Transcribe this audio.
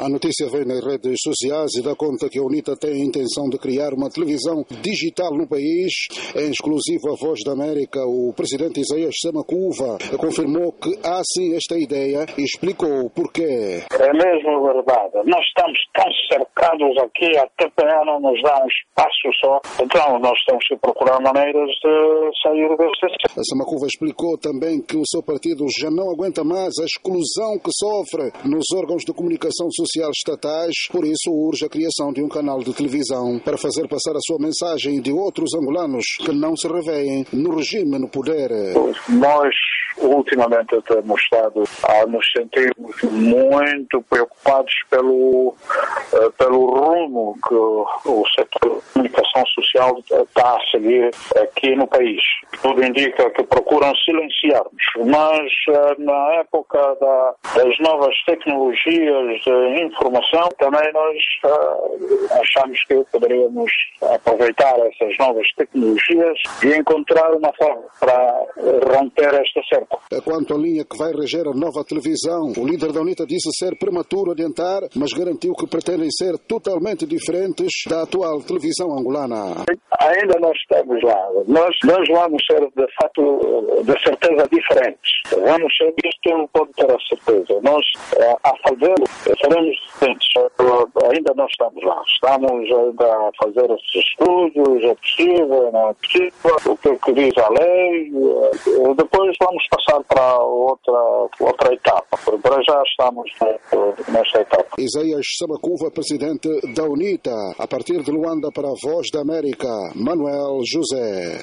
A notícia vem nas redes sociais e dá conta que a UNITA tem a intenção de criar uma televisão digital no país. Em exclusiva Voz da América, o presidente Isaías Samakuva confirmou que há sim esta ideia e explicou o porquê. É mesmo verdade. Nós estamos tão cercados aqui, a TPA não nos dá um espaço só, então nós temos que procurar maneiras de sair deste. Samakuva explicou também que o seu partido já não aguenta mais a exclusão que sofre nos órgãos de comunicação social estatais, por isso urge a criação de um canal de televisão para fazer passar a sua mensagem de outros angolanos que não se revêem no regime no poder. Nós ultimamente temos estado a nos sentirmos muito preocupados pelo rumo que o setor de comunicação social está a seguir aqui no país. Tudo indica que procuram silenciar-nos, mas na época das novas tecnologias de informação, também nós achamos que poderíamos aproveitar essas novas tecnologias e encontrar uma forma para romper esta cerca. Quanto à linha que vai reger a nova televisão, o líder da UNITA disse ser prematuro adiantar, mas garantiu que pretendem ser totalmente diferentes da atual televisão angolana. Ainda não estamos lá. Nós vamos ser, de fato, de certeza diferentes. Vamos ser, isto pode ter a certeza. Nós, a fazer, seremos diferentes. Ainda não estamos lá. Estamos ainda a fazer esses estudos, é possível, não é possível, o que diz a lei. Depois vamos passar para outra etapa. Para já estamos nesta etapa. Isaías Samakuva, presidente da UNITA, a partir de Luanda para a Voz da América, Manuel José.